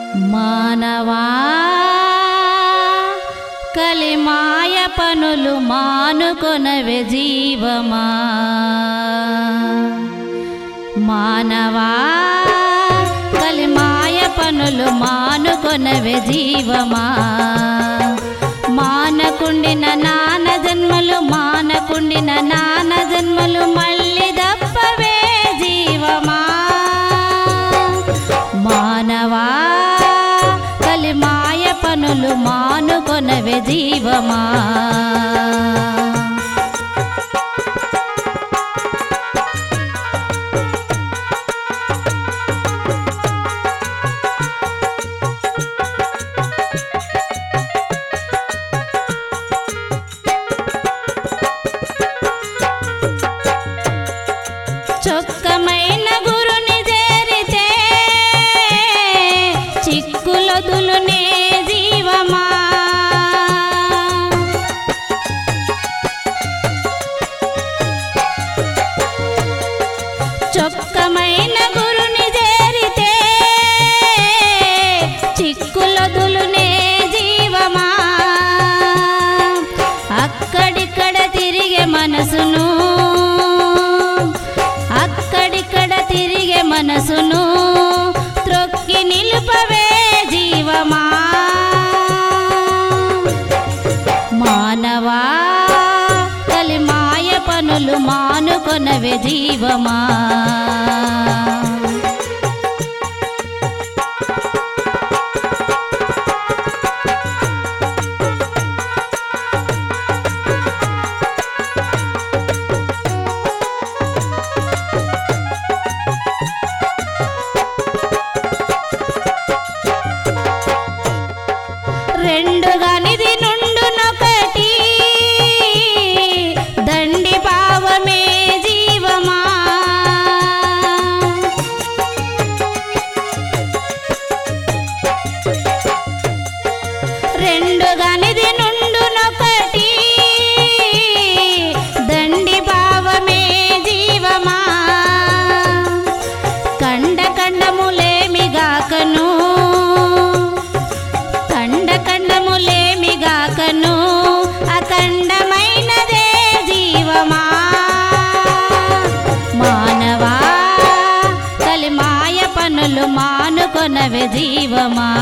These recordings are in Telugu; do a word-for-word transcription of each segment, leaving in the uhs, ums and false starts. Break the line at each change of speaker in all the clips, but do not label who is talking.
మానవా కలిమాయ పనులు మానుకొనవే జీవమా మానవా కలిమాయ పనులు మానుకొనవే జీవమా మానకుండిన నాన జన్మలు మానకుండిన నాన జన్మలు మళ్ళీ దప్పవే జీవమా మానవా కలిమాయ పనులు మానుకొనవే జీవమా చొక్కమైన గురుని చేరితే చిక్కులొదులునే జీవమా చొక్కమైన గురుని చేరితే చిక్కులొదులునే జీవమా అక్కడిక్కడ తిరిగే మనసును అక్కడిక్కడ తిరిగే మనసును త్రొక్కి నిలుపవే జీవమా మానవా కలిమాయ పనులు మానుకొనవే జీవమా రెండుగానిది నుండునొకటి దండి భావమే జీవమా రెండుగానిది నుండునొకటి దండి భావమే జీవమా కండ కండములేమిగాకను కండములేమిగాకను అఖండమైనదే జీవమా మానవా కలిమాయ పనులు మానుకొనవే జీవమా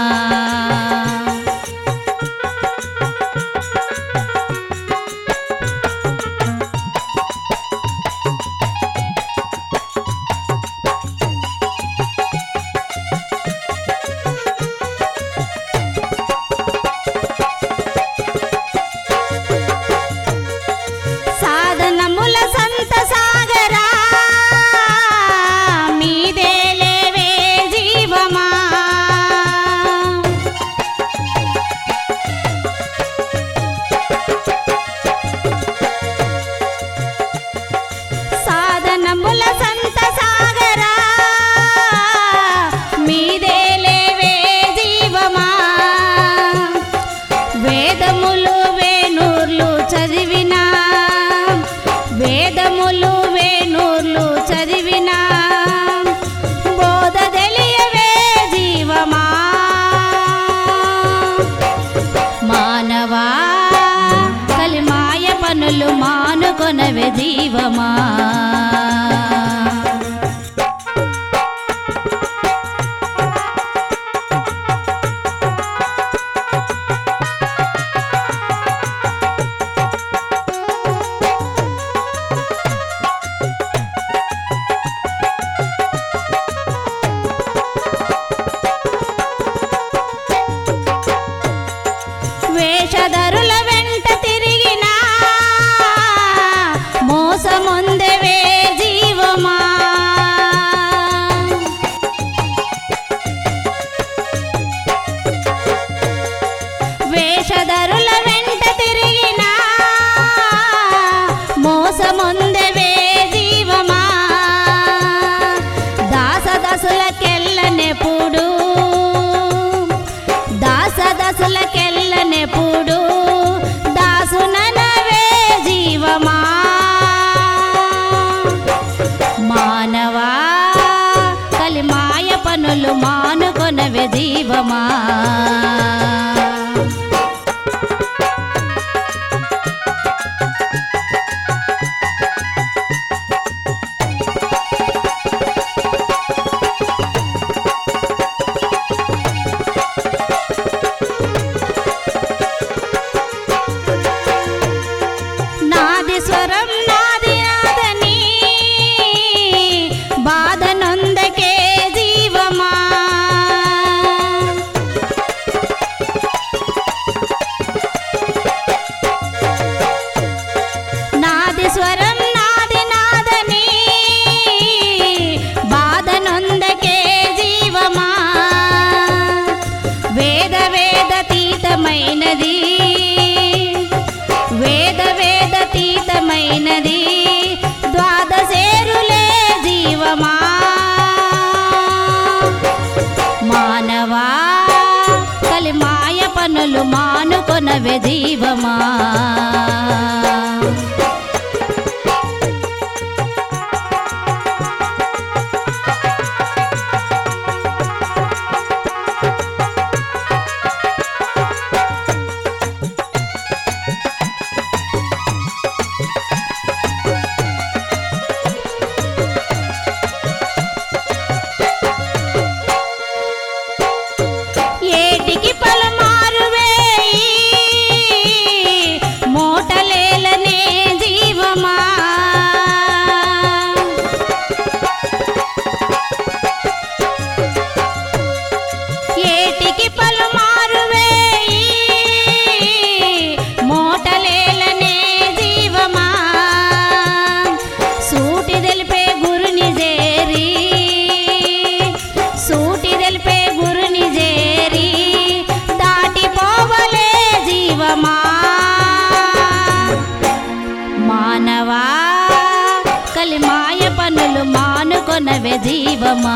సాధనముల సంత సాగరా మీదే లేవే జీవమా సాధనముల సంత సాగరా మీదే లేవే జీవమా వేదములు వేణూర్లు చదివినా వేదములు వేణూర్లు చదివినా బోధ తెలియవే జీవమా మానవా కలిమాయ పనులు మానుకొనవే జీవమా వేషధరుల వెంట తిరిగినా మోసముందెవే జీవమా వేషధరుల వెంట తిరిగినా మోసముందెవే జీవమా దాసదసులకెల్లనెప్పుడు దాసదసులకెల్లనెప్పుడు దాసుననవే జీవమా మానవా కలిమాయ పనులు మానుకొ మానుకొనవే జీవమా. నాది స్వరం నాది నాదని బాధ నొందకే జీవమా. నాది స్వరం నాది నాదని బాధ నొందకే జీవమా. వేద వేదతీతమైనది వేద వేదతీతమైనది ద్వాదశేరులే జీవమా. మానవా కలిమాయ పనులు మానుకొనవే జీవమా. ఏటికి పలమారు వేయి మోటలేలనే జీవమా. ఏటికి పలమారు వేయి మోటలేలనే జీవమా. సూటి తెలిపే గురుని చేరి సూటి తెలిపే గురుని చేరి దాటిపోవలే జీవమా. మానవా కలిమాయ పనులు మానుకొనవే జీవమా.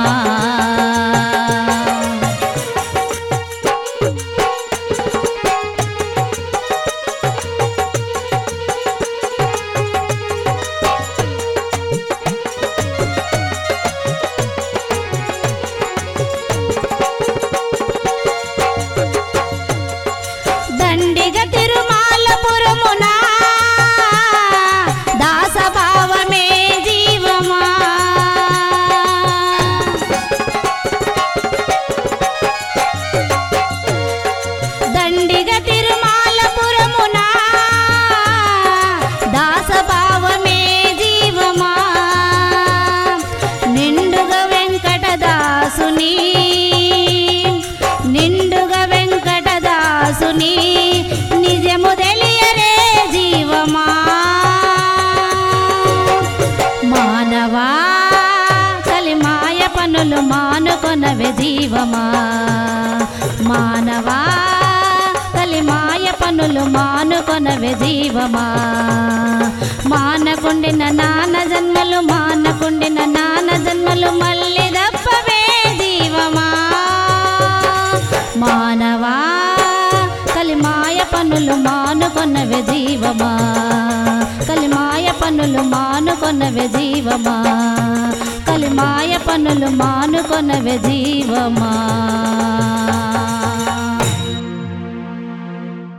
దండిగ తిరుమాలపురమున దాసభావమే జీవమా. దండిగ తిరుమాలపురమున దాసభావమే జీవమా. నిండుగ వెంకటదాసుని నిండుగ వెంకటదాసుని నిజము తెలియరే జీవమా. మానవా కలిమాయ పనులు మానుకొనవే జీవమా. మానవా కలిమాయ పనులు మానుకొనవే జీవమా. మానకుండిన నాన్న జన్మలు మానకుండిన నాన్న జన్మలు మళ్ళీ దప్పవే జీవమా. మానవా కలిమాయ పనులు మానుకొనవే జీవమా. కలిమాయ పనులు మానుకొనవే జీవమా. కలిమాయ పనులు మానుకొనవే జీవమా.